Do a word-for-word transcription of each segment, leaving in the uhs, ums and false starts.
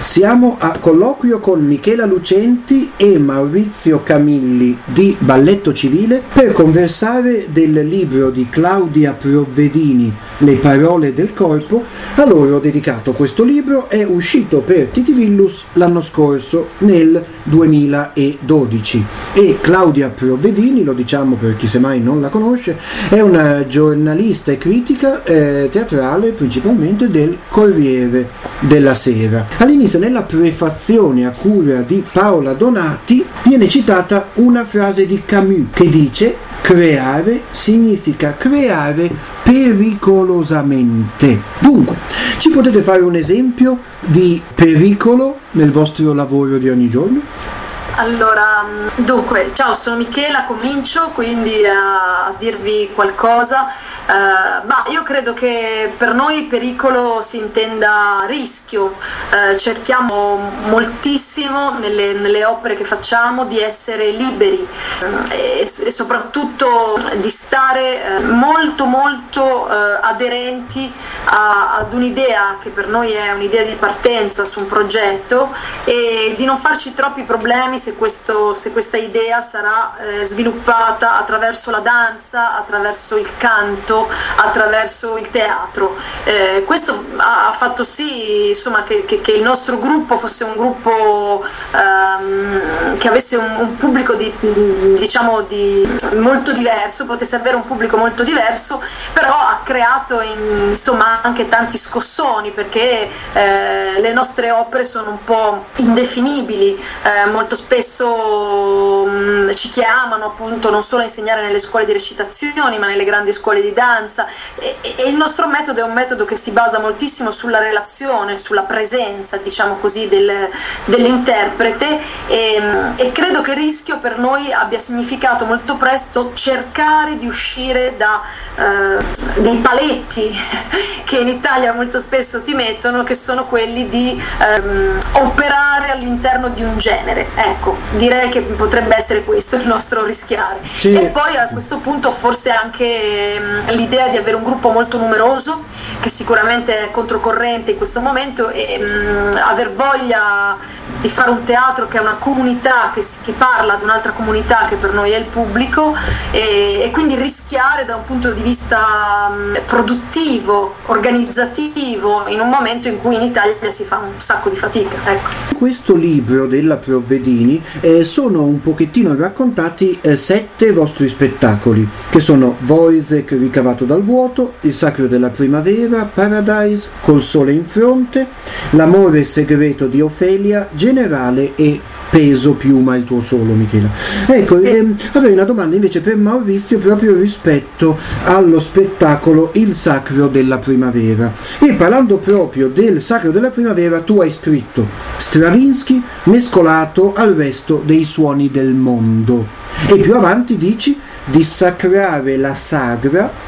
Siamo a colloquio con Michela Lucenti e Maurizio Camilli di Balletto Civile per conversare del libro di Claudia Provvedini, Le parole del corpo. A loro ho dedicato questo libro, è uscito per Titivillus l'anno scorso nel duemiladodici e Claudia Provvedini, lo diciamo per chi semmai non la conosce, è una giornalista e critica eh, teatrale principalmente del Corriere della Sera. All'inizio, nella prefazione a cura di Paola Donati, viene citata una frase di Camus che dice: creare significa creare pericolosamente. Dunque, ci potete fare un esempio di pericolo nel vostro lavoro di ogni giorno? Allora, dunque, ciao, sono Michela, comincio quindi a, a dirvi qualcosa. Uh, bah, io credo che per noi pericolo si intenda rischio. Uh, cerchiamo moltissimo nelle, nelle opere che facciamo di essere liberi uh, e, e soprattutto di stare uh, molto molto uh, aderenti a, ad un'idea che per noi è un'idea di partenza su un progetto e di non farci troppi problemi se, questo, se questa idea sarà eh, sviluppata attraverso la danza, attraverso il canto, attraverso il teatro. Eh, questo ha fatto sì, insomma, che, che, che il nostro gruppo fosse un gruppo ehm, che avesse un, un pubblico di, diciamo di molto diverso, potesse avere un pubblico molto diverso, però ha creato in, insomma anche tanti scossoni, perché eh, le nostre opere sono un po' indefinibili, eh, molto spesso mh, ci chiamano appunto non solo a insegnare nelle scuole di recitazioni ma nelle grandi scuole di danza e, e il nostro metodo è un metodo che si basa moltissimo sulla relazione, sulla presenza, diciamo così, del, dell'interprete e, e credo che rischio per noi abbia significato molto presto cercare di uscire da eh, dei paletti che in Italia molto spesso ti mettono, che sono quelli di ehm, operare all'interno di un genere. Ecco, direi che potrebbe essere questo il nostro rischiare. Sì. E poi a questo punto forse anche ehm, l'idea di avere un gruppo molto numeroso, che sicuramente è controcorrente in questo momento, e mh, aver voglia di fare un teatro che è una comunità che, che parla ad un'altra comunità che per noi è il pubblico, e, e quindi rischiare da un punto di vista mh, produttivo, organizzativo, in un momento in cui in Italia si fa un sacco di fatica. Ecco. Questo libro della Provvedini eh, sono un pochettino raccontati eh, sette vostri spettacoli, che sono Voisek ricavato dal vuoto, Il sacro della primavera, Paradise, Col sole in fronte, L'amore segreto di Ofelia, Generale e Peso piuma il tuo solo, Michela. Ecco, ehm, avrei una domanda invece per Maurizio proprio rispetto allo spettacolo Il sacro della primavera. E parlando proprio del sacro della primavera, tu hai scritto Stravinsky mescolato al resto dei suoni del mondo. E più avanti dici dissacrare la sagra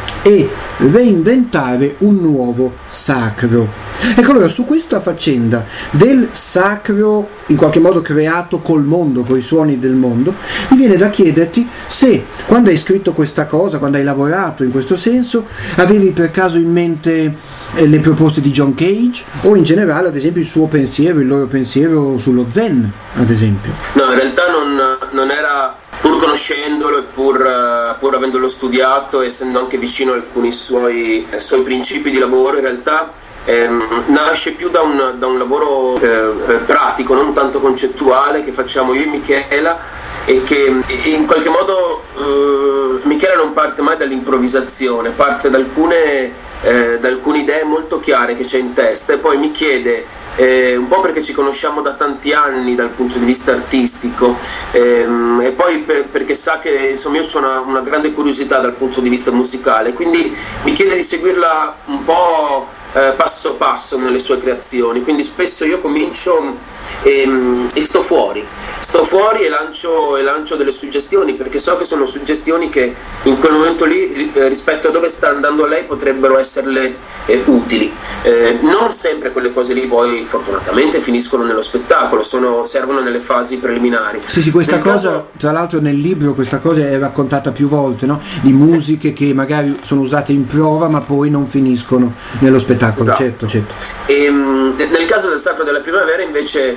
e reinventare un nuovo sacro. Ecco, allora su questa faccenda del sacro in qualche modo creato col mondo, con i suoni del mondo, mi viene da chiederti se quando hai scritto questa cosa, quando hai lavorato in questo senso, avevi per caso in mente eh, le proposte di John Cage o in generale ad esempio il suo pensiero, il loro pensiero sullo Zen ad esempio. No, in realtà non, non era, pur conoscendolo e pur, pur avendolo studiato, essendo anche vicino a alcuni suoi, suoi principi di lavoro, in realtà Eh, nasce più da un, da un lavoro eh, pratico, non tanto concettuale, che facciamo io e Michela, e che e in qualche modo eh, Michela non parte mai dall'improvvisazione, parte da alcune, eh, da alcune idee molto chiare che c'è in testa, e poi mi chiede, eh, un po' perché ci conosciamo da tanti anni dal punto di vista artistico, ehm, e poi per, perché sa che insomma io ho una, una grande curiosità dal punto di vista musicale, quindi mi chiede di seguirla un po' Eh, passo passo nelle sue creazioni, quindi spesso io comincio e, e sto fuori sto fuori e lancio, e lancio delle suggestioni, perché so che sono suggestioni che in quel momento lì eh, rispetto a dove sta andando lei potrebbero esserle eh, utili. Eh, non sempre quelle cose lì poi fortunatamente finiscono nello spettacolo, sono, servono nelle fasi preliminari. Sì, sì, questa nel cosa caso... tra l'altro nel libro questa cosa è raccontata più volte, no? Di musiche che magari sono usate in prova ma poi non finiscono nello spettacolo. spettacolo, esatto. certo, certo. E, nel caso del Sacro della Primavera invece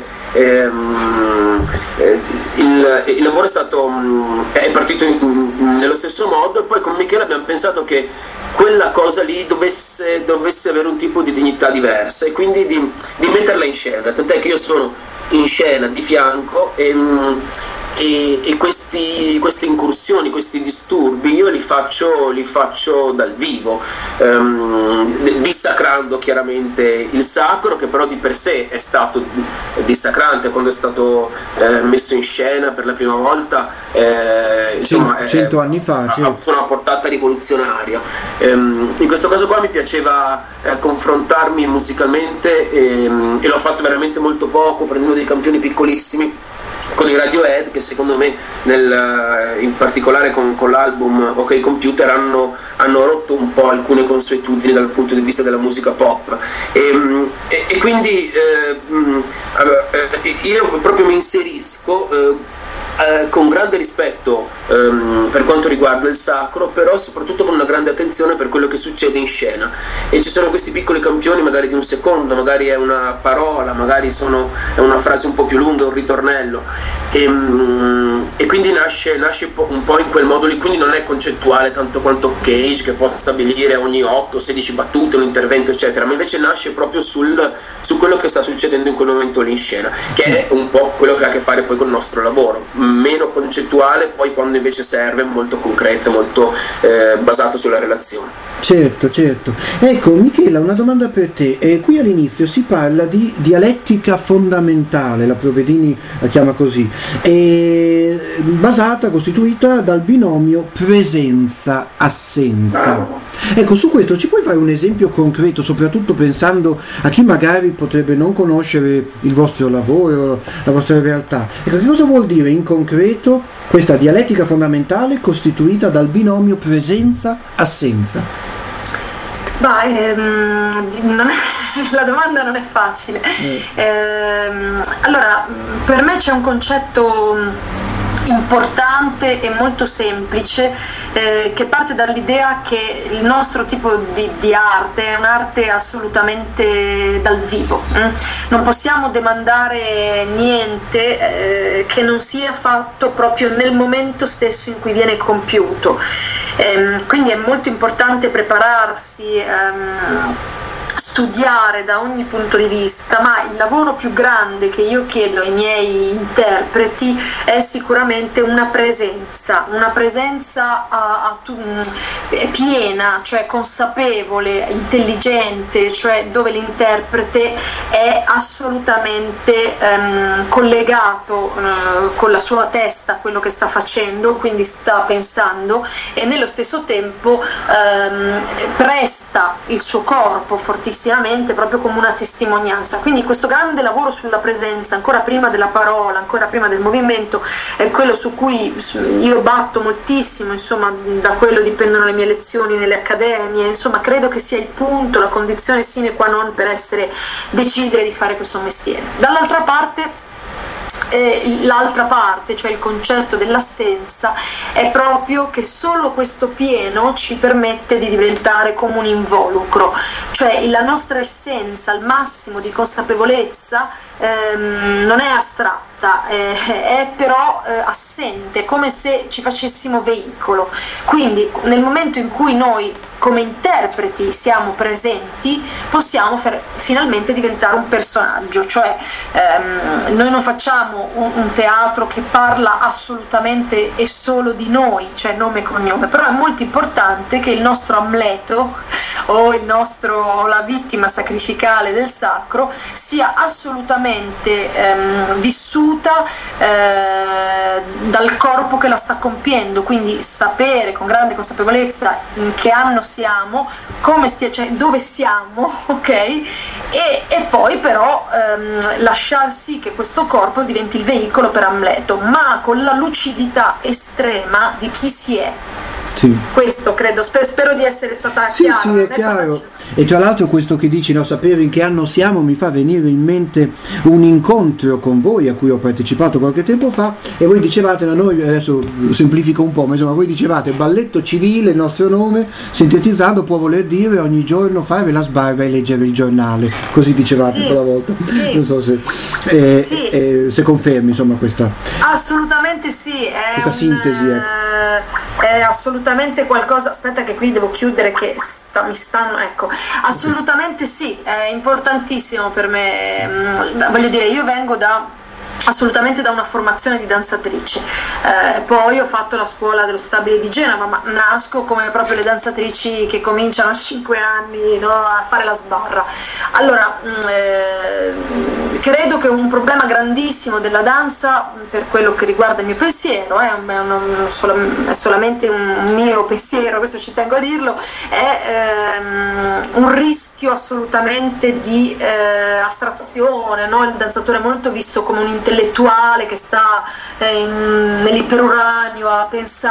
ehm, eh, il, il lavoro è stato è partito in, nello stesso modo, e poi con Michele abbiamo pensato che quella cosa lì dovesse, dovesse avere un tipo di dignità diversa, e quindi di, di metterla in scena, tant'è che io sono in scena di fianco e, e, e questi, queste incursioni, questi disturbi io li faccio, li faccio dal vivo, ehm, dissacrando chiaramente il sacro, che però di per sé è stato dissacrante quando è stato eh, messo in scena per la prima volta, eh, insomma cento anni fa, ha certo. avuto una portata rivoluzionaria. Ehm, in questo caso qua mi piaceva eh, confrontarmi musicalmente, e, e l'ho fatto veramente molto poco, prendendo dei campioni piccolissimi con i Radiohead, che secondo me nel, in particolare con, con l'album OK Computer hanno, hanno rotto un po' alcune consuetudini dal punto di vista della musica pop, e, e, e quindi eh, io proprio mi inserisco eh, Eh, con grande rispetto ehm, per quanto riguarda il sacro, però soprattutto con una grande attenzione per quello che succede in scena, e ci sono questi piccoli campioni magari di un secondo, magari è una parola, magari sono, è una frase un po' più lunga, un ritornello, e, mm, e quindi nasce, nasce un po' in quel modo lì, quindi non è concettuale tanto quanto Cage, che può stabilire ogni otto sedici battute un intervento eccetera, ma invece nasce proprio sul, su quello che sta succedendo in quel momento lì in scena, che è un po' quello che ha a che fare poi con il nostro lavoro, meno concettuale, poi quando invece serve molto concreto, molto eh, basato sulla relazione. Certo, certo. Ecco, Michela, una domanda per te. Eh, qui all'inizio si parla di dialettica fondamentale, la Provedini la chiama così, eh, basata, costituita dal binomio presenza-assenza. Ecco, su questo ci puoi fare un esempio concreto, soprattutto pensando a chi magari potrebbe non conoscere il vostro lavoro, la vostra realtà. Ecco, che cosa vuol dire in concreto questa dialettica fondamentale costituita dal binomio presenza-assenza? Bah, ehm, non è, la domanda non è facile. Mm. Ehm, allora, per me c'è un concetto importante e molto semplice eh, che parte dall'idea che il nostro tipo di, di arte è un'arte assolutamente dal vivo. Mm? Non possiamo demandare niente eh, che non sia fatto proprio nel momento stesso in cui viene compiuto. Ehm, quindi è molto importante prepararsi, ehm, studiare da ogni punto di vista, ma il lavoro più grande che io chiedo ai miei interpreti è sicuramente una presenza, una presenza a, a, piena, cioè consapevole, intelligente, cioè dove l'interprete è assolutamente ehm, collegato eh, con la sua testa a quello che sta facendo, quindi sta pensando, e nello stesso tempo ehm, presta il suo corpo fortemente proprio come una testimonianza. Quindi questo grande lavoro sulla presenza, ancora prima della parola, ancora prima del movimento, è quello su cui io batto moltissimo, insomma da quello dipendono le mie lezioni nelle accademie, insomma credo che sia il punto, la condizione sine qua non per essere, decidere di fare questo mestiere. Dall'altra parte Eh, l'altra parte, cioè il concetto dell'assenza, è proprio che solo questo pieno ci permette di diventare come un involucro, cioè la nostra essenza, il massimo di consapevolezza ehm, non è astratta, eh, è però eh, assente, come se ci facessimo veicolo. Quindi nel momento in cui noi come interpreti siamo presenti, possiamo fer- finalmente diventare un personaggio, cioè ehm, noi non facciamo un, un teatro che parla assolutamente e solo di noi, cioè nome e cognome, però è molto importante che il nostro Amleto o il nostro, la vittima sacrificale del sacro sia assolutamente ehm, vissuta eh, dal corpo che la sta compiendo, quindi sapere con grande consapevolezza in che anno siamo, come stia, cioè dove siamo, ok? E, e poi però ehm, lasciar sì che questo corpo diventi il veicolo per Amleto, ma con la lucidità estrema di chi si è. Sì. Questo credo, spero, spero di essere stata sì, chiara. Sì, è chiaro. E tra l'altro questo che dici, no, sapere in che anno siamo, mi fa venire in mente un incontro con voi a cui ho partecipato qualche tempo fa, e voi dicevate, no, noi adesso semplifico un po', ma insomma voi dicevate balletto civile, il nostro nome, sintetizzando può voler dire ogni giorno fare la sbarra e leggere il giornale, così dicevate sì, quella volta. Sì. Non so se, eh, sì. eh, se confermi insomma questa, assolutamente sì, è questa un, sintesi. Ecco. È assolutamente qualcosa, aspetta che qui devo chiudere che sta, mi stanno, ecco, assolutamente sì, è importantissimo per me, voglio dire, io vengo da assolutamente da una formazione di danzatrice, eh, poi ho fatto la scuola dello Stabile di Genova, ma nasco come proprio le danzatrici che cominciano a cinque anni, no, a fare la sbarra. Allora eh, credo che un problema grandissimo della danza, per quello che riguarda il mio pensiero, è, un, è, un, è solamente un mio pensiero, questo ci tengo a dirlo, è ehm, un rischio assolutamente di eh, astrazione, no? Il danzatore è molto visto come un intellettuale che sta eh, in, nell'iperuranio a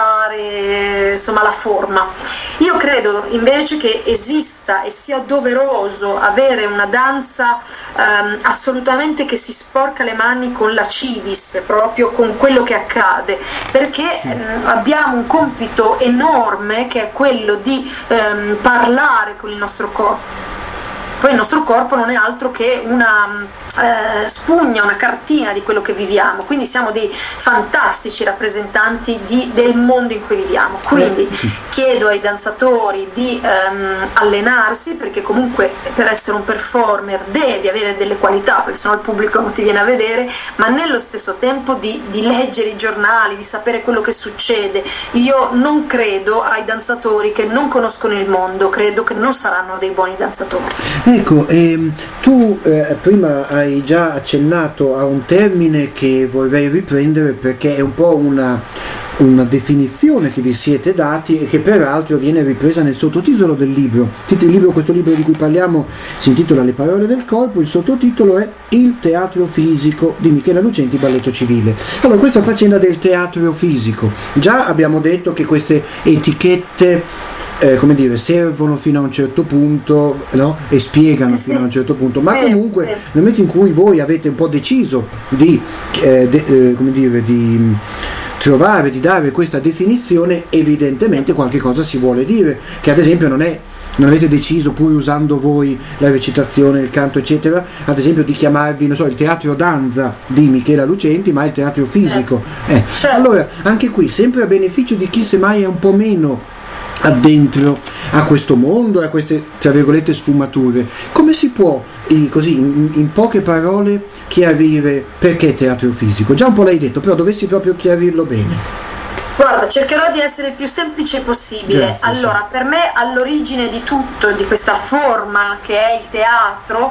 pensare insomma la forma. Io credo invece che esista e sia doveroso avere una danza ehm, assolutamente che si sporca le mani con la civis, proprio con quello che accade, perché ehm, abbiamo un compito enorme che è quello di ehm, parlare con il nostro corpo. Poi il nostro corpo non è altro che una eh, spugna, una cartina di quello che viviamo, quindi siamo dei fantastici rappresentanti di, del mondo in cui viviamo. Quindi chiedo ai danzatori di ehm, allenarsi, perché comunque per essere un performer devi avere delle qualità, perché sennò il pubblico non ti viene a vedere, ma nello stesso tempo di, di leggere i giornali, di sapere quello che succede. Io non credo ai danzatori che non conoscono il mondo, credo che non saranno dei buoni danzatori. Ecco, ehm, tu eh, prima hai già accennato a un termine che vorrei riprendere, perché è un po' una, una definizione che vi siete dati e che peraltro viene ripresa nel sottotitolo del libro. Il libro, questo libro di cui parliamo si intitola Le parole del corpo, il sottotitolo è Il teatro fisico di Michela Lucenti, balletto civile. Allora, questa faccenda del teatro fisico, già abbiamo detto che queste etichette Eh, come dire, servono fino a un certo punto, no? E spiegano fino a un certo punto, ma comunque nel momento in cui voi avete un po' deciso di, eh, de, eh, come dire, di trovare, di dare questa definizione, evidentemente qualche cosa si vuole dire, che ad esempio non è, non avete deciso, pur usando voi la recitazione, il canto eccetera, ad esempio di chiamarvi, non so, il teatro danza di Michela Lucenti, ma il teatro fisico. Eh. Allora, anche qui, sempre a beneficio di chi semmai è un po' meno addentro a questo mondo, a queste tra virgolette sfumature, come si può eh, così in, in poche parole chiarire perché teatro fisico? Già un po' l'hai detto, però dovessi proprio chiarirlo bene. Guarda, cercherò di essere il più semplice possibile. Grazie, allora, sì. Per me all'origine di tutto, di questa forma che è il teatro,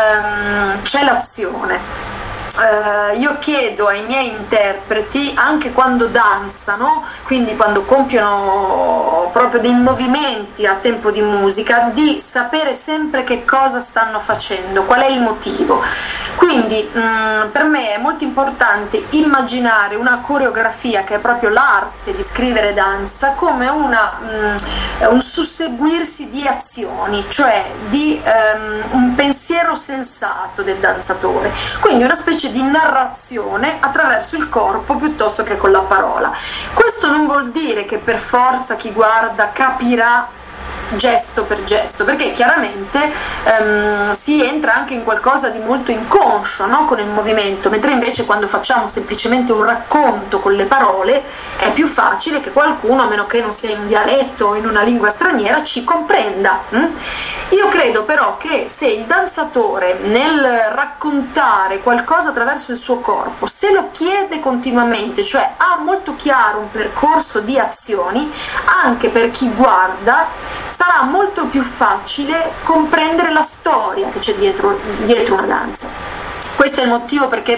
ehm, c'è l'azione. Uh, io chiedo ai miei interpreti, anche quando danzano, quindi quando compiono proprio dei movimenti a tempo di musica, di sapere sempre che cosa stanno facendo, qual è il motivo. Quindi um, per me è molto importante immaginare una coreografia, che è proprio l'arte di scrivere danza, come una, um, un susseguirsi di azioni, cioè di um, un pensiero sensato del danzatore, quindi una specie di narrazione attraverso il corpo piuttosto che con la parola. Questo non vuol dire che per forza chi guarda capirà gesto per gesto, perché chiaramente ehm, si entra anche in qualcosa di molto inconscio, no? Con il movimento, mentre invece quando facciamo semplicemente un racconto con le parole è più facile che qualcuno, a meno che non sia in un dialetto o in una lingua straniera, ci comprenda. hm? Io credo però che se il danzatore nel raccontare qualcosa attraverso il suo corpo, se lo chiede continuamente, cioè ha molto chiaro un percorso di azioni, anche per chi guarda sarà molto più facile comprendere la storia che c'è dietro, dietro una danza. Questo è il motivo perché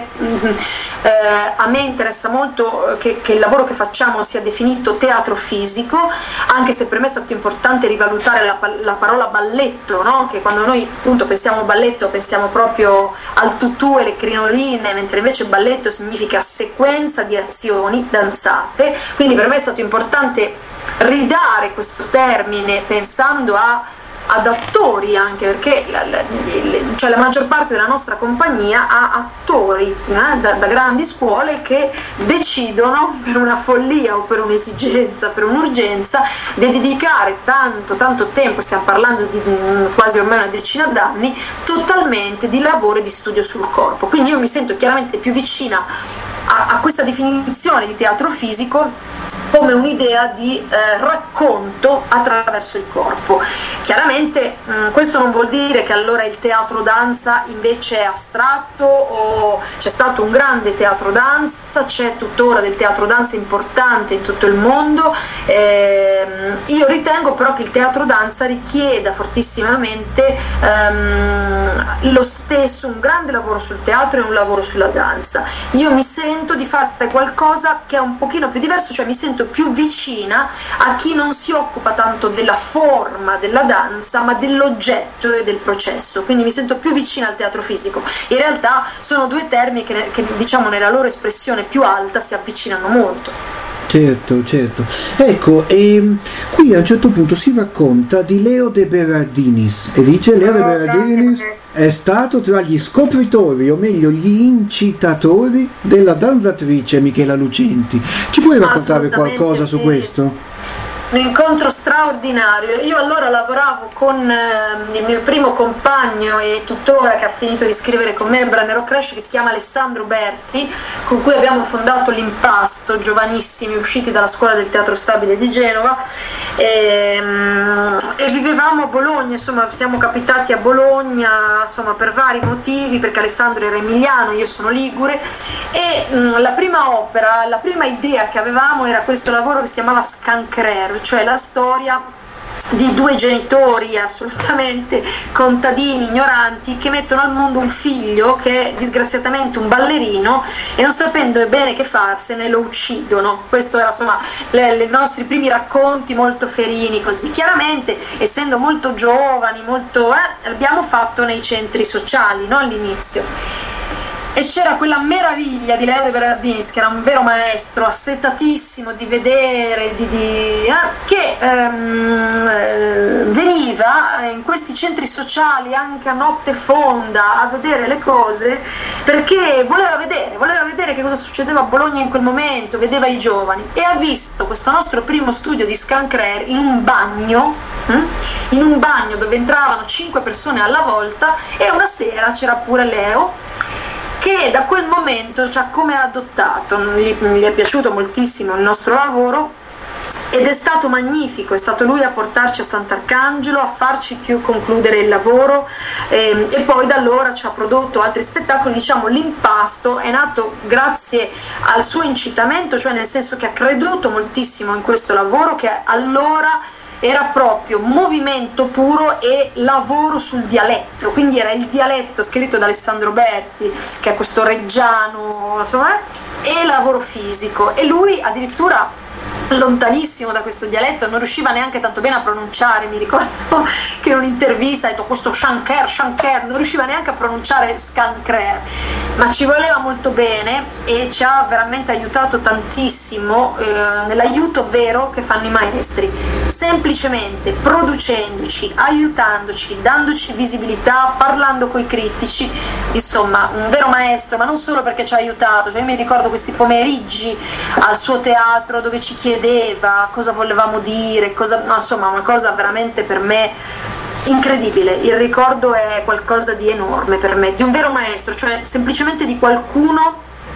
eh, a me interessa molto che, che il lavoro che facciamo sia definito teatro fisico, anche se per me è stato importante rivalutare la, la parola balletto, no? Che quando noi appunto pensiamo balletto pensiamo proprio al tutù e le crinoline, mentre invece balletto significa sequenza di azioni danzate, quindi per me è stato importante ridare questo termine pensando a ad attori, anche perché la, la, cioè la maggior parte della nostra compagnia ha attori eh, da, da grandi scuole che decidono per una follia o per un'esigenza, per un'urgenza, di dedicare tanto tanto tempo, stiamo parlando di mh, quasi ormai una decina d'anni, totalmente di lavoro e di studio sul corpo. Quindi io mi sento chiaramente più vicina a, a questa definizione di teatro fisico come un'idea di eh, racconto attraverso il corpo. Chiaramente mh, questo non vuol dire che allora il teatro danza invece è astratto, o c'è stato un grande teatro danza, c'è tuttora del teatro danza importante in tutto il mondo. Eh, io ritengo però che il teatro danza richieda fortissimamente ehm, lo stesso, un grande lavoro sul teatro e un lavoro sulla danza. Io mi sento di fare qualcosa che è un pochino più diverso, cioè mi sento più vicina a chi non si occupa tanto della forma della danza ma dell'oggetto e del processo, quindi mi sento più vicina al teatro fisico. In realtà sono due termini che, che diciamo nella loro espressione più alta si avvicinano molto. Certo, certo. Ecco, e qui a un certo punto si racconta di Leo de Berardinis e dice Leo de Berardinis è stato tra gli scopritori, o meglio gli incitatori della danzatrice Michela Lucenti. Ci puoi raccontare qualcosa sì. su questo? Un incontro straordinario. Io allora lavoravo con eh, il mio primo compagno e tuttora, che ha finito di scrivere con me Brannero Crash, che si chiama Alessandro Berti, con cui abbiamo fondato l'Impasto, giovanissimi, usciti dalla scuola del Teatro Stabile di Genova, e, e vivevamo a Bologna. Insomma, siamo capitati a Bologna insomma per vari motivi, perché Alessandro era emiliano, io sono ligure, e mh, la prima opera, la prima idea che avevamo era questo lavoro che si chiamava Scancrer, cioè la storia di due genitori assolutamente contadini, ignoranti, che mettono al mondo un figlio che è disgraziatamente un ballerino e, non sapendo bene che farsene, lo uccidono. Questo era insomma i nostri primi racconti, molto ferini così. Chiaramente, essendo molto giovani, molto eh, l'abbiamo fatto nei centri sociali, no, all'inizio. E c'era quella meraviglia di Leo de Berardinis, che era un vero maestro, assetatissimo di vedere, di, di, eh, che ehm, eh, veniva in questi centri sociali anche a notte fonda a vedere le cose, perché voleva vedere, voleva vedere che cosa succedeva a Bologna in quel momento, vedeva i giovani, e ha visto questo nostro primo studio di Scancrer in un bagno, hm? in un bagno dove entravano cinque persone alla volta, e una sera c'era pure Leo, che da quel momento ci ha come adottato. Gli, gli è piaciuto moltissimo il nostro lavoro ed è stato magnifico, è stato lui a portarci a Sant'Arcangelo, a farci più concludere il lavoro, e, e poi da allora ci ha prodotto altri spettacoli. Diciamo, l'Impasto è nato grazie al suo incitamento, cioè nel senso che ha creduto moltissimo in questo lavoro, che allora era proprio movimento puro e lavoro sul dialetto, quindi era il dialetto scritto da Alessandro Berti, che è questo reggiano, insomma, e lavoro fisico. E lui addirittura, lontanissimo da questo dialetto, non riusciva neanche tanto bene a pronunciare. Mi ricordo che in un'intervista ha detto questo Shanker, Shanker, non riusciva neanche a pronunciare Scancrer, ma ci voleva molto bene e ci ha veramente aiutato tantissimo, eh, nell'aiuto vero che fanno i maestri, semplicemente producendoci, aiutandoci, dandoci visibilità, parlando coi critici. Insomma, un vero maestro, ma non solo perché ci ha aiutato. Cioè, io mi ricordo questi pomeriggi al suo teatro dove ci chiedeva cosa volevamo dire, cosa, no, insomma, una cosa veramente per me incredibile. Il ricordo è qualcosa di enorme per me, di un vero maestro, cioè semplicemente di qualcuno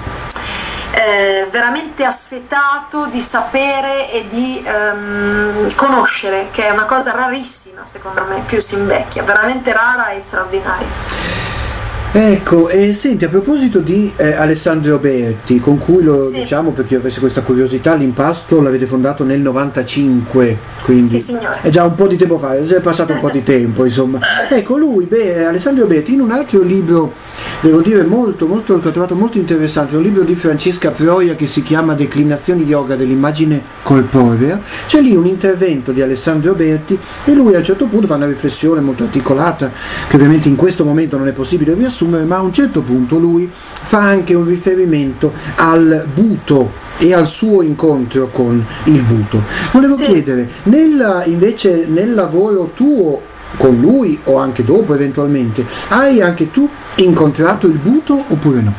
eh, veramente assetato di sapere e di ehm, conoscere, che è una cosa rarissima secondo me, più si invecchia, veramente rara e straordinaria. Ecco, e senti, a proposito di eh, Alessandro Berti, con cui lo sì. diciamo per chi avesse questa curiosità, l'Impasto l'avete fondato nel novantacinque, quindi sì, è già un po' di tempo fa, è già passato un po' di tempo, insomma. Ecco, lui, beh, Alessandro Berti, in un altro libro, devo dire molto, molto, che ho trovato molto interessante, un libro di Francesca Proia che si chiama Declinazioni yoga dell'immagine corporea, c'è lì un intervento di Alessandro Berti e lui a un certo punto fa una riflessione molto articolata, che ovviamente in questo momento non è possibile riassumere, ma a un certo punto lui fa anche un riferimento al Buto, e al suo incontro con il Buto. Volevo sì. chiedere, nel, invece nel lavoro tuo con lui o anche dopo eventualmente, hai anche tu incontrato il Buto oppure no?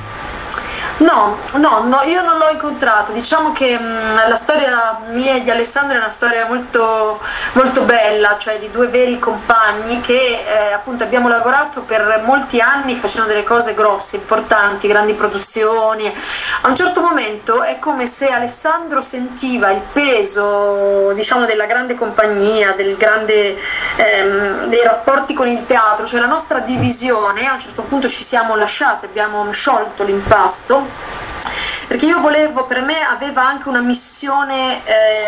No, no, no, io non l'ho incontrato. Diciamo che mh, la storia mia e di Alessandro è una storia molto, molto bella, cioè di due veri compagni che eh, appunto abbiamo lavorato per molti anni facendo delle cose grosse, importanti, grandi produzioni. A un certo momento è come se Alessandro sentiva il peso, diciamo, della grande compagnia, del grande, ehm, dei rapporti con il teatro, cioè la nostra divisione. A un certo punto ci siamo lasciati, abbiamo sciolto l'impasto, perché io volevo, per me aveva anche una missione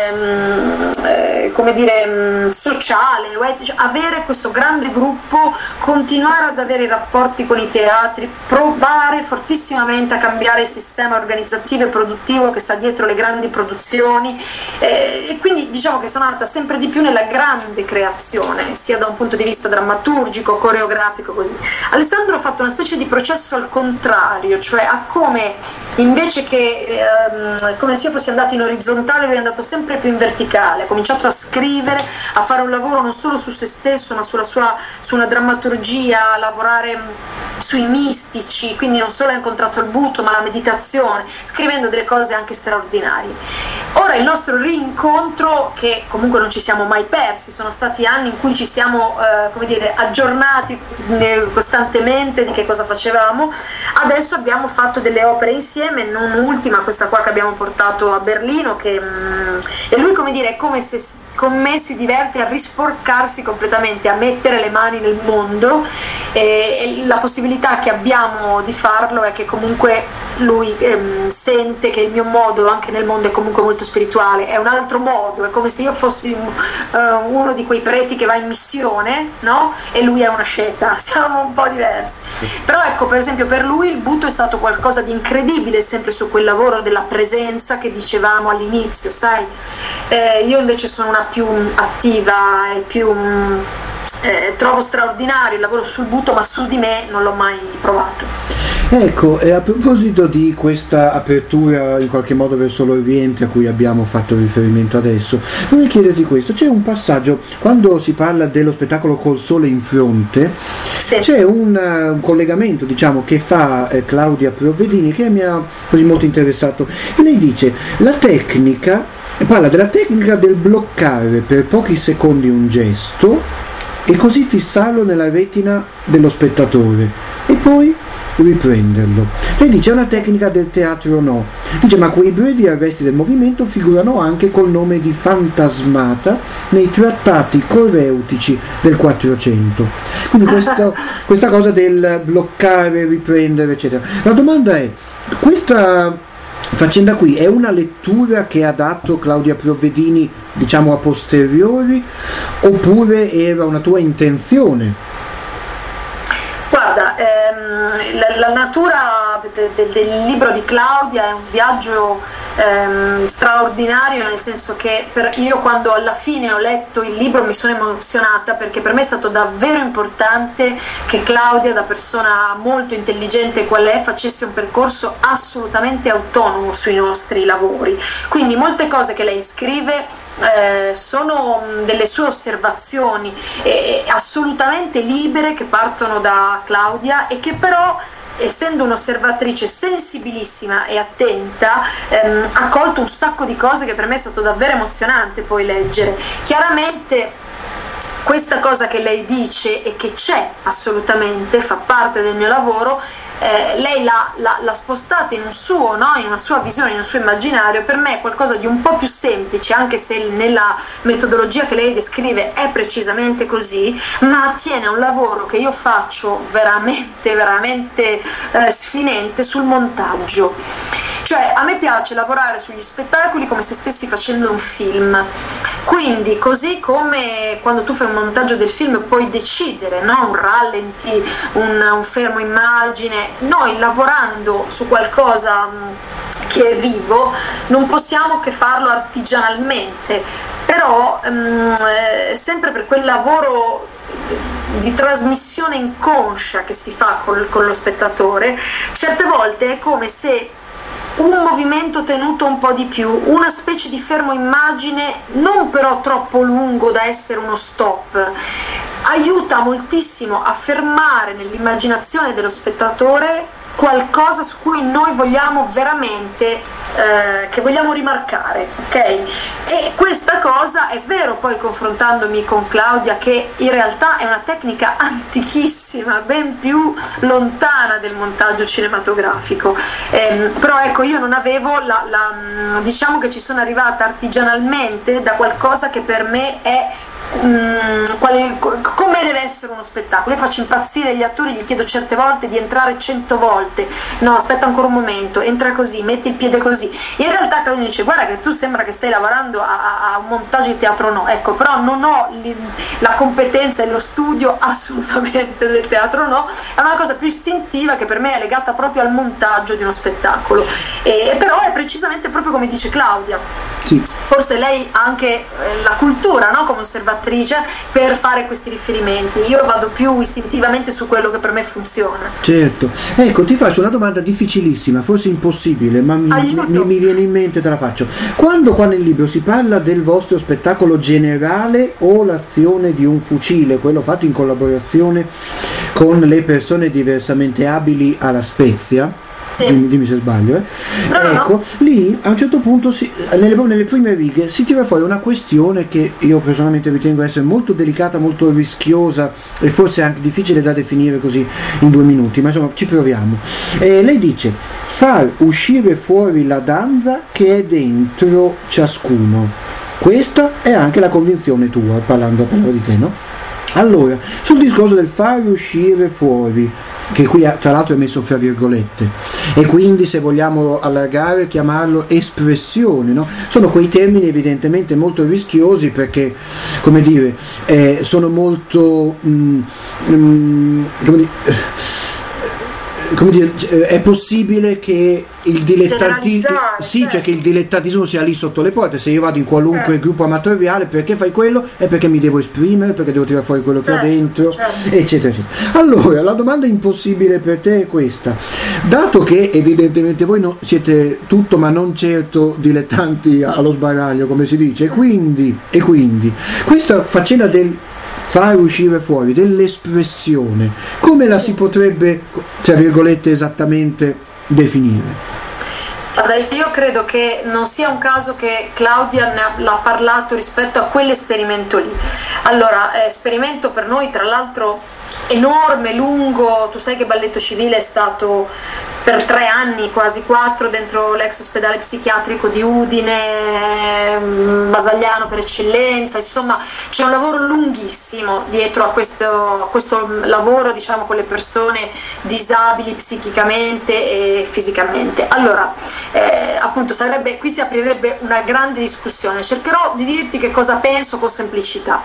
ehm, eh, come dire sociale, cioè avere questo grande gruppo, continuare ad avere i rapporti con i teatri, provare fortissimamente a cambiare il sistema organizzativo e produttivo che sta dietro le grandi produzioni, eh, e quindi diciamo che sono andata sempre di più nella grande creazione, sia da un punto di vista drammaturgico, coreografico, così. Alessandro ha fatto una specie di processo al contrario, cioè a come invece che ehm, come se io fossi andata in orizzontale, lui è andato sempre più in verticale, ha cominciato a scrivere, a fare un lavoro non solo su se stesso ma sulla sua, su una drammaturgia, a lavorare sui mistici, quindi non solo ha incontrato il Buto ma la meditazione, scrivendo delle cose anche straordinarie. Ora il nostro rincontro, che comunque non ci siamo mai persi, sono stati anni in cui ci siamo eh, come dire, aggiornati costantemente di che cosa facevamo. Adesso abbiamo fatto delle opere insieme, non ultima questa qua che abbiamo portato a Berlino, che mh, e lui, come dire, è come se con me si diverte a risporcarsi completamente, a mettere le mani nel mondo, e, e la possibilità che abbiamo di farlo è che comunque lui ehm, sente che il mio modo anche nel mondo è comunque molto spirituale, è un altro modo, è come se io fossi uh, uno di quei preti che va in missione, no? E lui è una sceta, siamo un po' diversi, però ecco, per esempio per lui il Buto è stato qualcosa di incredibile, sempre su quel lavoro della presenza che dicevamo all'inizio, sai, eh, io invece sono una più attiva e più eh, trovo straordinario il lavoro sul Buto, ma su di me non l'ho mai provato. Ecco, e a proposito di questa apertura in qualche modo verso l'Oriente a cui abbiamo fatto riferimento adesso, vorrei chiederti questo: c'è un passaggio quando si parla dello spettacolo Col sole in fronte, sì. c'è un, un collegamento, diciamo, che fa eh, Claudia Provvedini, che mi ha così molto interessato, e lei dice la tecnica, parla della tecnica del bloccare per pochi secondi un gesto e così fissarlo nella retina dello spettatore e poi riprenderlo. Lei dice è una tecnica del teatro no, dice ma quei brevi arresti del movimento figurano anche col nome di fantasmata nei trattati coreutici del Quattrocento, quindi questo, questa cosa del bloccare, riprendere eccetera. La domanda è, questa faccenda qui è una lettura che ha dato Claudia Provvedini, diciamo, a posteriori, oppure era una tua intenzione? Guarda, ehm, la, la natura de, de, del libro di Claudia è un viaggio ehm, straordinario, nel senso che per, io quando alla fine ho letto il libro mi sono emozionata, perché per me è stato davvero importante che Claudia, da persona molto intelligente qual è, facesse un percorso assolutamente autonomo sui nostri lavori. Quindi molte cose che lei scrive eh, sono delle sue osservazioni eh, assolutamente libere, che partono da Claudia e che però, essendo un'osservatrice sensibilissima e attenta, ehm, ha colto un sacco di cose che per me è stato davvero emozionante poi leggere. Chiaramente questa cosa che lei dice e che c'è assolutamente, fa parte del mio lavoro, eh, lei l'ha, l'ha, l'ha spostata in un suo, no? In una sua visione, in un suo immaginario. Per me è qualcosa di un po' più semplice, anche se nella metodologia che lei descrive è precisamente così, ma attiene a un lavoro che io faccio veramente, veramente eh, sfinente sul montaggio. Cioè a me piace lavorare sugli spettacoli come se stessi facendo un film, quindi così come quando tu fai un montaggio del film puoi decidere, no? Un rallenti, un, un fermo immagine, noi lavorando su qualcosa che è vivo non possiamo che farlo artigianalmente, però ehm, sempre per quel lavoro di trasmissione inconscia che si fa col, con lo spettatore, certe volte è come se un movimento tenuto un po' di più, una specie di fermo immagine, non però troppo lungo da essere uno stop, aiuta moltissimo a fermare nell'immaginazione dello spettatore qualcosa su cui noi vogliamo veramente, eh, che vogliamo rimarcare, ok? E questa cosa è vero, poi confrontandomi con Claudia, che in realtà è una tecnica antichissima, ben più lontana del montaggio cinematografico, eh, però ecco, io non avevo la, la, diciamo che ci sono arrivata artigianalmente da qualcosa che per me è Mm, qual, come deve essere uno spettacolo. Io faccio impazzire gli attori, gli chiedo certe volte di entrare cento volte, no, aspetta ancora un momento, entra così, metti il piede così. In realtà Claudio dice: guarda che tu sembra che stai lavorando a, a, a un montaggio di teatro. No, ecco, però non ho li, la competenza e lo studio assolutamente del teatro, no, è una cosa più istintiva che per me è legata proprio al montaggio di uno spettacolo, e, però è precisamente proprio come dice Claudia. Sì. Forse lei ha anche eh, la cultura, no, come osservatrice, per fare questi riferimenti. Io vado più istintivamente su quello che per me funziona. Certo. Ecco, ti faccio una domanda difficilissima, forse impossibile, ma mi, mi, mi viene in mente, te la faccio. Quando qua nel libro si parla del vostro spettacolo generale o l'azione di un fucile, quello fatto in collaborazione con le persone diversamente abili alla Spezia, sì. dimmi, dimmi se sbaglio, eh. no, ecco, no. Lì a un certo punto si, nelle, nelle prime righe si tira fuori una questione che io personalmente ritengo essere molto delicata, molto rischiosa e forse anche difficile da definire così in due minuti, ma insomma ci proviamo. Eh, lei dice: far uscire fuori la danza che è dentro ciascuno. Questa è anche la convinzione tua, parlando, parlando di te, no? Allora, sul discorso del far uscire fuori, che qui tra l'altro è messo fra virgolette, e quindi se vogliamo allargare chiamarlo espressione, no? Sono quei termini evidentemente molto rischiosi perché, come dire, eh, sono molto mm, mm, come dire, come dire, è possibile che il dilettantismo sì, cioè che il dilettantismo sia lì sotto le porte. Se io vado in qualunque eh. gruppo amatoriale, perché fai quello? È perché mi devo esprimere, perché devo tirare fuori quello che eh, ho dentro, certo. eccetera, eccetera. Allora, la domanda impossibile per te è questa: dato che evidentemente voi no, siete tutto ma non certo dilettanti allo sbaraglio, come si dice, e quindi, e quindi questa faccenda del far uscire fuori, dell'espressione, come la si potrebbe, tra virgolette, esattamente definire? Allora, io credo che non sia un caso che Claudia ne ha, l'ha parlato rispetto a quell'esperimento lì. Allora, eh, esperimento per noi tra l'altro enorme, lungo. Tu sai che Balletto Civile è stato per tre anni, quasi quattro, dentro l'ex ospedale psichiatrico di Udine, Basagliano per eccellenza, insomma c'è un lavoro lunghissimo dietro a questo, a questo lavoro, diciamo, con le persone disabili psichicamente e fisicamente. Allora, eh, appunto, sarebbe, qui si aprirebbe una grande discussione. Cercherò di dirti che cosa penso con semplicità.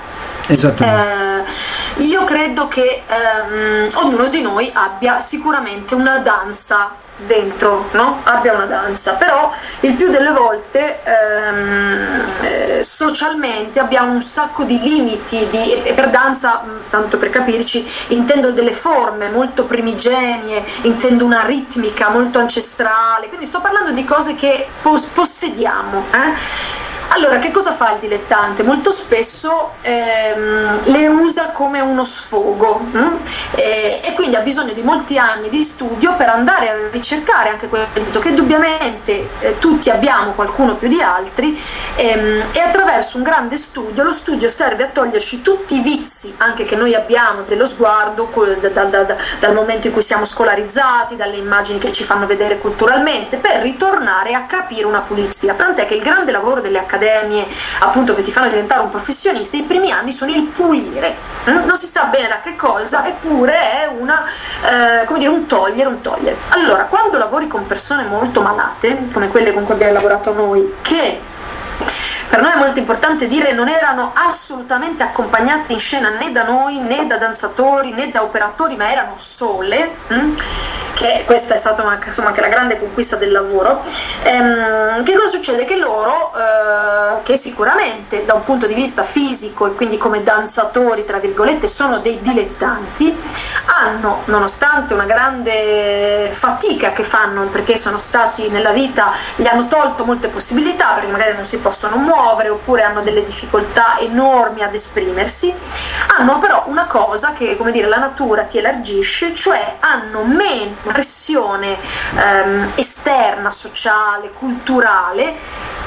Eh, io credo che ehm, ognuno di noi abbia sicuramente una danza dentro, no? Abbia una danza, però il più delle volte ehm, eh, socialmente abbiamo un sacco di limiti di, e per danza, tanto per capirci, intendo delle forme molto primigenie, intendo una ritmica molto ancestrale, quindi sto parlando di cose che pos- possediamo, eh? Allora, che cosa fa il dilettante? Molto spesso ehm, le usa come uno sfogo hm? e, e quindi ha bisogno di molti anni di studio per andare a ricercare anche quel punto che indubbiamente eh, tutti abbiamo, qualcuno più di altri, ehm, e attraverso un grande studio, lo studio serve a toglierci tutti i vizi anche che noi abbiamo dello sguardo da, da, da, da, dal momento in cui siamo scolarizzati, dalle immagini che ci fanno vedere culturalmente, per ritornare a capire una pulizia. Tant'è che il grande lavoro delle accademie, appunto, che ti fanno diventare un professionista, i primi anni sono il pulire, non si sa bene da che cosa, eppure è una, eh, come dire, un togliere, un togliere. Allora, quando lavori con persone molto malate, come quelle con cui abbiamo lavorato noi, che per noi è molto importante dire non erano assolutamente accompagnate in scena né da noi, né da danzatori, né da operatori, ma erano sole, hm? che questa è stata una, insomma, anche la grande conquista del lavoro. Ehm, che cosa succede? Che loro, eh, che sicuramente da un punto di vista fisico e quindi come danzatori, tra virgolette, sono dei dilettanti, hanno, nonostante una grande fatica che fanno, perché sono stati nella vita, gli hanno tolto molte possibilità, perché magari non si possono muovere oppure hanno delle difficoltà enormi ad esprimersi, hanno però una cosa che, come dire, la natura ti elargisce, cioè hanno meno pressione ehm, esterna, sociale, culturale,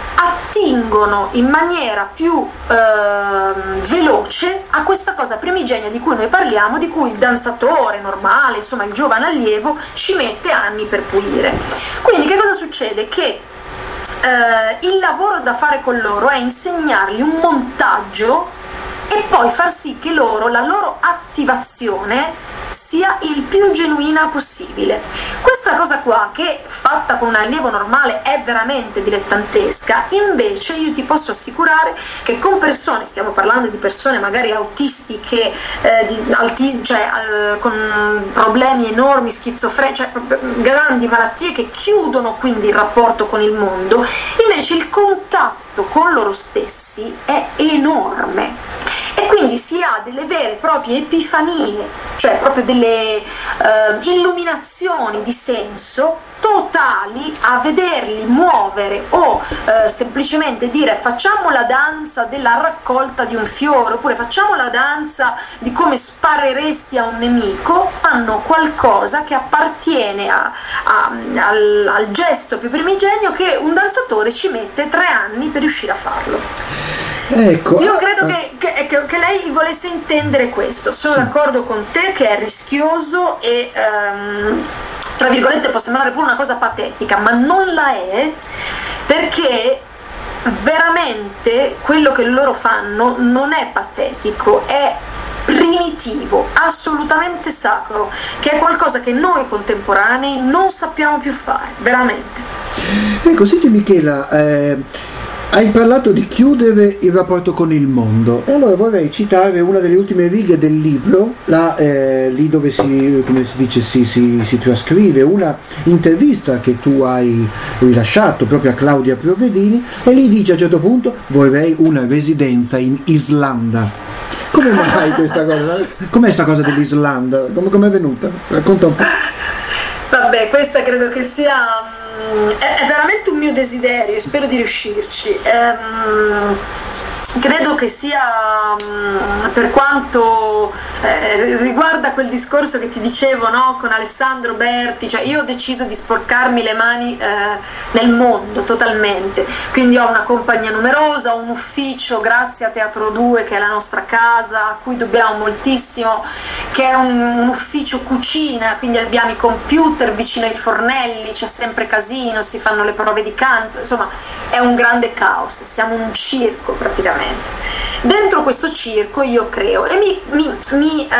attingono in maniera più ehm, veloce a questa cosa primigenia di cui noi parliamo, di cui il danzatore normale, insomma il giovane allievo, ci mette anni per pulire. Quindi che cosa succede? Che eh, il lavoro da fare con loro è insegnargli un montaggio e poi far sì che loro, la loro attivazione sia il più genuina possibile. Questa cosa qua, che fatta con un allievo normale è veramente dilettantesca, invece io ti posso assicurare che con persone, stiamo parlando di persone magari autistiche, eh, di alti, cioè, eh, con problemi enormi, schizofrenia, cioè grandi malattie che chiudono quindi il rapporto con il mondo, invece il contatto con loro stessi è enorme e quindi si ha delle vere e proprie epifanie, cioè proprio delle eh, illuminazioni di senso totali a vederli muovere o eh, semplicemente dire facciamo la danza della raccolta di un fiore oppure facciamo la danza di come spareresti a un nemico. Fanno qualcosa che appartiene a, a, al, al gesto più primigenio che un danzatore ci mette tre anni per riuscire a farlo. Ecco, io credo che, che, che lei volesse intendere questo. Sono sì. d'accordo con te che è rischioso e um, tra virgolette può sembrare pure una cosa patetica, ma non la è, perché veramente quello che loro fanno non è patetico, è primitivo, assolutamente sacro, che è qualcosa che noi contemporanei non sappiamo più fare, veramente. Ecco, senti Michela, eh, hai parlato di chiudere il rapporto con il mondo e allora vorrei citare una delle ultime righe del libro, là, eh, lì dove si, come si dice, si, si, si trascrive una intervista che tu hai rilasciato proprio a Claudia Provvedini, e lì dice a un certo punto: vorrei una residenza in Islanda. Come mai questa cosa? Com'è questa cosa dell'Islanda? Come, com'è venuta? Racconta un po'. Vabbè, questa credo che sia è veramente un mio desiderio e spero di riuscirci. Ehm, credo che sia, per quanto eh, riguarda quel discorso che ti dicevo, no, con Alessandro Berti, cioè io ho deciso di sporcarmi le mani eh, nel mondo totalmente, quindi ho una compagnia numerosa, ho un ufficio grazie a Teatro due che è la nostra casa, a cui dobbiamo moltissimo, che è un, un ufficio cucina, quindi abbiamo i computer vicino ai fornelli, c'è sempre casino, si fanno le prove di canto, insomma è un grande caos, siamo un circo praticamente. Dentro questo circo io creo e mi, mi, mi,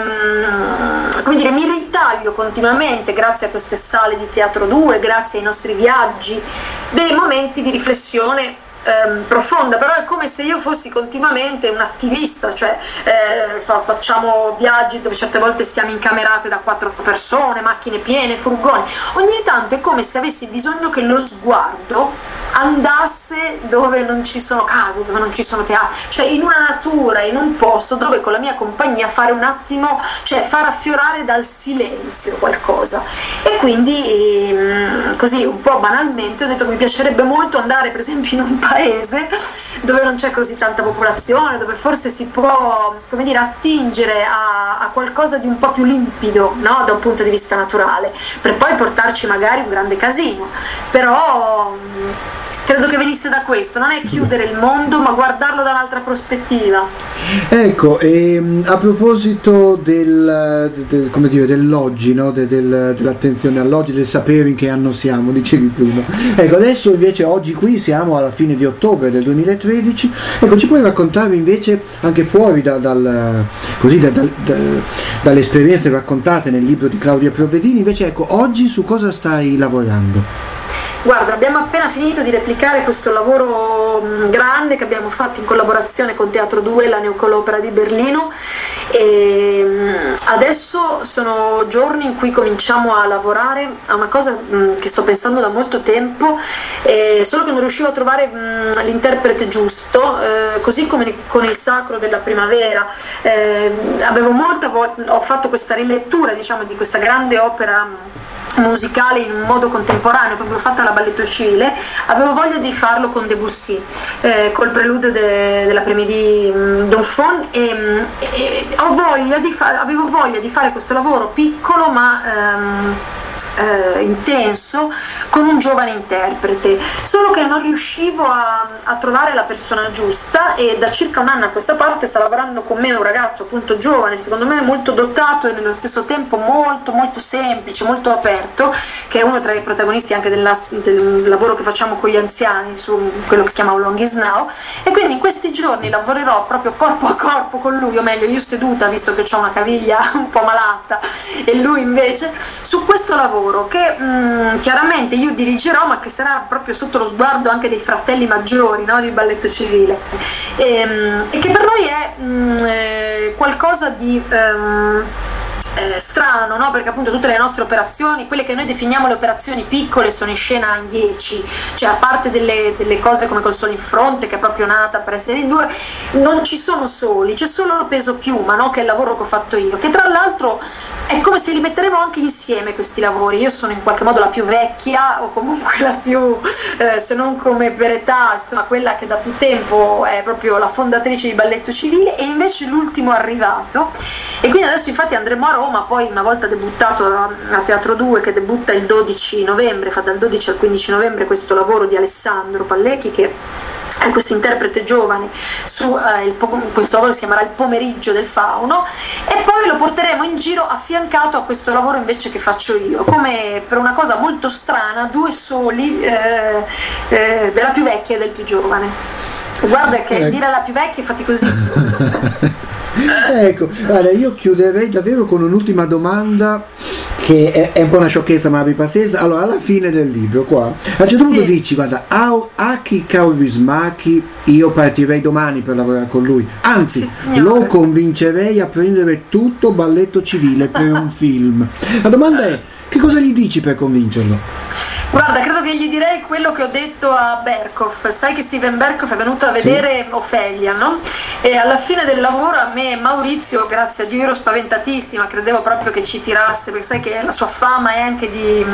ehm, come dire, mi ritaglio continuamente, grazie a queste sale di Teatro due, grazie ai nostri viaggi, dei momenti di riflessione ehm, profonda, però è come se io fossi continuamente un attivista, cioè eh, fa, facciamo viaggi dove certe volte stiamo incamerate da quattro persone, macchine piene, furgoni, ogni tanto è come se avessi bisogno che lo sguardo andasse dove non ci sono case, dove non ci sono teatri, cioè in una natura, in un posto dove con la mia compagnia fare un attimo, cioè far affiorare dal silenzio qualcosa. E quindi ehm, così un po' banalmente ho detto che mi piacerebbe molto andare per esempio in un paese dove non c'è così tanta popolazione, dove forse si può, come dire, attingere a, a qualcosa di un po' più limpido, no? Da un punto di vista naturale, per poi portarci magari un grande casino, però credo che venisse da questo, non è chiudere il mondo ma guardarlo da un'altra prospettiva. Ecco, e, a proposito del, del, come dire, dell'oggi, no? De, del, dell'attenzione all'oggi, del sapere in che anno siamo, dicevi prima. Ecco, adesso invece oggi qui siamo alla fine di ottobre del duemilatredici, ecco, ci puoi raccontare invece anche fuori da, dal, così, da, da, da, dalle esperienze raccontate nel libro di Claudia Provvedini, invece ecco, oggi su cosa stai lavorando? Guarda, abbiamo appena finito di replicare questo lavoro mh, grande che abbiamo fatto in collaborazione con Teatro due, la New Call Opera di Berlino, e mh, adesso sono giorni in cui cominciamo a lavorare a una cosa mh, che sto pensando da molto tempo, eh, solo che non riuscivo a trovare mh, l'interprete giusto, eh, così come con il Sacro della Primavera. Eh, avevo molta voglia, ho fatto questa rilettura, diciamo, di questa grande opera musicale in un modo contemporaneo, proprio fatta alla Balletto Civile. Avevo voglia di farlo con Debussy, eh, col preludio de, della Prémidi um, d'Enfant, e, e ho voglia di fa- avevo voglia di fare questo lavoro piccolo ma um, Eh, intenso con un giovane interprete, solo che non riuscivo a, a trovare la persona giusta, e da circa un anno a questa parte sta lavorando con me un ragazzo appunto giovane, secondo me molto dotato e nello stesso tempo molto molto semplice, molto aperto, che è uno tra i protagonisti anche della, del lavoro che facciamo con gli anziani su quello che si chiama How Long Is Now, e quindi in questi giorni lavorerò proprio corpo a corpo con lui, o meglio io seduta, visto che ho una caviglia un po' malata e lui invece, su questo lavoro che mh, chiaramente io dirigerò, ma che sarà proprio sotto lo sguardo anche dei fratelli maggiori, no, di Balletto Civile, e, mh, e che per noi è mh, eh, qualcosa di um, Eh, strano, no? Perché appunto tutte le nostre operazioni, quelle che noi definiamo le operazioni piccole, sono in scena in dieci, cioè a parte delle, delle cose come Col Sole in Fronte, che è proprio nata per essere in due, non ci sono soli, c'è solo Peso Piuma, no? Che è il lavoro che ho fatto io, che tra l'altro è come se li metteremo anche insieme questi lavori. Io sono in qualche modo la più vecchia, o comunque la più, eh, se non come per età, insomma quella che da più tempo è proprio la fondatrice di Balletto Civile, e invece l'ultimo arrivato, e quindi adesso infatti andremo a Roma, poi una volta debuttato a, a Teatro due, che debutta il dodici novembre, fa dal dodici al quindici novembre questo lavoro di Alessandro Pallecchi, che è questo interprete giovane, su eh, il, questo lavoro si chiamerà Il pomeriggio del fauno, e poi lo porteremo in giro affiancato a questo lavoro invece che faccio io, come per una cosa molto strana, due soli, eh, eh, della più vecchia e del più giovane. Guarda che eh. dire la più vecchia è faticosissimo. Ecco, allora io chiuderei davvero con un'ultima domanda, che è, è un po' una sciocchezza, ma abbi pazienza. Allora, alla fine del libro qua a un certo punto sì. dici, guarda, a, a chi Kaurismäki io partirei domani per lavorare con lui, anzi sì, lo convincerei a prendere tutto Balletto Civile per un film. La domanda è, che cosa gli dici per convincerlo? Guarda, credo che gli direi quello che ho detto a Berkoff. Sai che Steven Berkoff è venuto a vedere sì. Ophelia, no? E alla fine del lavoro a me Maurizio, grazie a Dio, ero spaventatissima, credevo proprio che ci tirasse, perché sai che la sua fama è anche di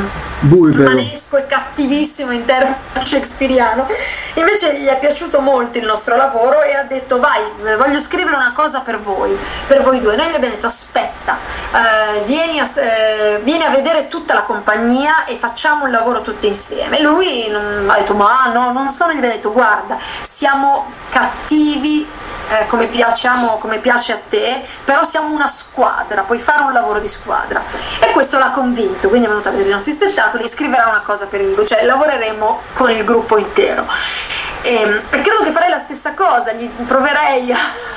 manesco e cattivissimo interprete shakespeariano. Invece gli è piaciuto molto il nostro lavoro e ha detto, vai, voglio scrivere una cosa per voi, per voi due. Noi gli abbiamo detto, aspetta, eh, vieni, a, eh, vieni a vedere tutta la compagnia e facciamo un lavoro tutti insieme. E lui ha detto, ma no, non sono. Gli abbiamo detto, guarda, siamo cattivi, eh, come piacciamo, come piace a te, però siamo una squadra, puoi fare un lavoro di squadra. E questo l'ha convinto, quindi è venuto a vedere i nostri spettacoli, scriverà una cosa per il gruppo, cioè lavoreremo con il gruppo intero. E, e credo che farei la stessa cosa, gli proverei a,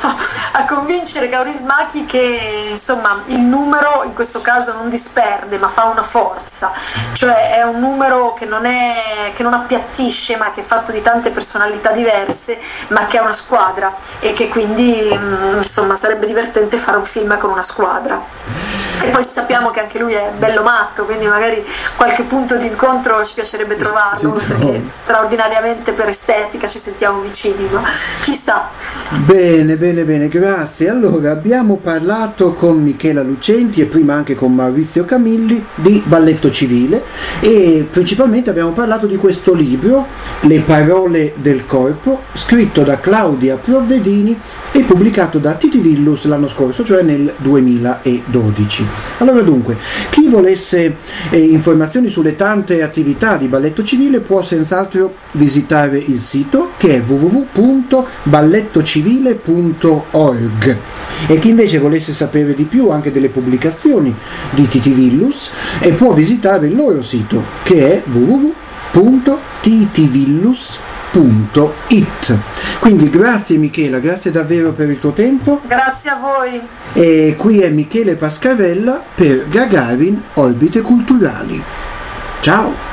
a convincere Kaurismäki che insomma il numero in questo caso non disperde ma fa una forza, cioè è un numero che non è, che non appiattisce, ma che è fatto di tante personalità diverse, ma che è una squadra, e che quindi insomma sarebbe divertente fare un film con una squadra. E poi sappiamo che anche lui è bello matto, quindi magari qualche punto di incontro ci piacerebbe trovarlo, perché straordinariamente per estetica ci sentiamo vicini, ma chissà. Bene, bene, bene, grazie. Allora, abbiamo parlato con Michela Lucenti e prima anche con Maurizio Camilli di Balletto Civile, e principalmente abbiamo parlato di questo libro, Le parole del corpo, scritto da Claudia Provvedini e pubblicato da Titi Villus l'anno scorso, cioè nel duemiladodici. Allora dunque, chi volesse eh, informazioni sulle tante attività di Balletto Civile può senz'altro visitare il sito, che è w w w punto ballettocivile punto org, e chi invece volesse sapere di più anche delle pubblicazioni di Titi Villus eh, può visitare il loro sito, che è w w w punto titivillus punto it. Quindi grazie Michela, grazie davvero per il tuo tempo. Grazie a voi. E qui è Michele Pascarella per Gagarin Orbite Culturali. Ciao.